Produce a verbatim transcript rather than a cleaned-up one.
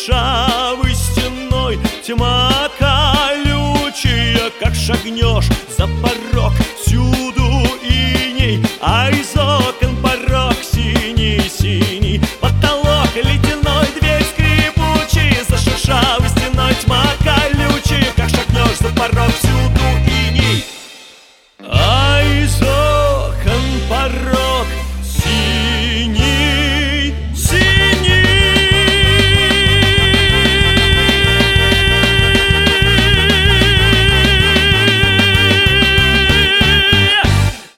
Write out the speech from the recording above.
шершавой стеной. Тьма колючая, как шагнешь за порог, всюду